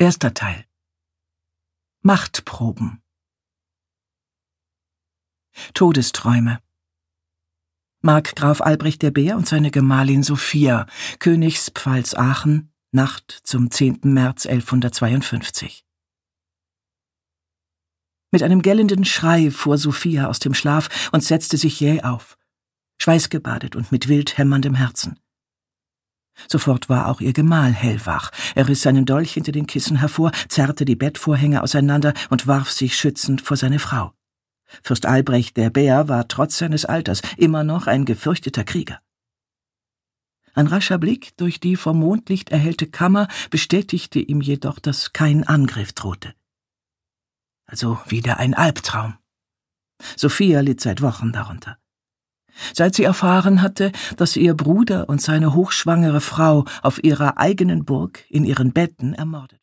Erster Teil. Machtproben. Todesträume. Markgraf Albrecht der Bär und seine Gemahlin Sophia, Königspfalz Aachen, Nacht zum 10. März 1152. Mit einem gellenden Schrei fuhr Sophia aus dem Schlaf und setzte sich jäh auf, schweißgebadet und mit wild hämmerndem Herzen. Sofort war auch ihr Gemahl hellwach. Er riss seinen Dolch hinter den Kissen hervor, zerrte die Bettvorhänge auseinander und warf sich schützend vor seine Frau. Fürst Albrecht der Bär war trotz seines Alters immer noch ein gefürchteter Krieger. Ein rascher Blick durch die vom Mondlicht erhellte Kammer bestätigte ihm jedoch, dass kein Angriff drohte. Also wieder ein Albtraum. Sophia litt seit Wochen darunter. Seit sie erfahren hatte, dass ihr Bruder und seine hochschwangere Frau auf ihrer eigenen Burg in ihren Betten ermordet